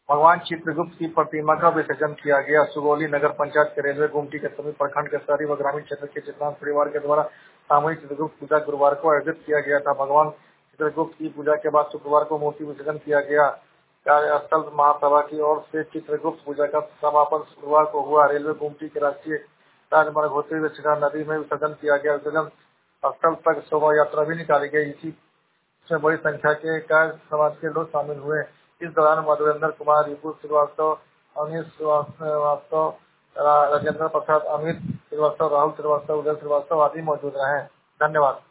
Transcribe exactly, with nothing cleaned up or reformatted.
भगवान चित्रगुप्त की प्रतिमा का विसर्जन किया गया। सुगौली नगर पंचायत के रेलवे गुमटी के सभी प्रखंड के शहरी व ग्रामीण क्षेत्र के चित्रांश परिवार के द्वारा सामूहिक चित्रगुप्त पूजा गुरुवार को आयोजित किया गया था। भगवान चित्रगुप्त की पूजा के बाद शुक्रवार को मूर्ति विसर्जन किया गया। कार्यस्थल महासभा की ओर से चित्रगुप्त पूजा का समापन शुक्रवार को हुआ। रेलवे गुमटी के राष्ट्रीय राजमार्ग होते हुए छिड़ा नदी में विसर्जन किया गया। विसर्जन स्थल तक शोभा यात्रा भी निकाली गई। इसी इसमें बड़ी संख्या के कार्य समाज के लोग शामिल हुए। इस दौरान मधुरेंद्र कुमार, रिपु श्रीवास्तव, अवनीश श्रीवास्तव, राजेंद्र प्रसाद, अमित श्रीवास्तव, राहुल श्रीवास्तव, उदय श्रीवास्तव आदि मौजूद रहे। धन्यवाद।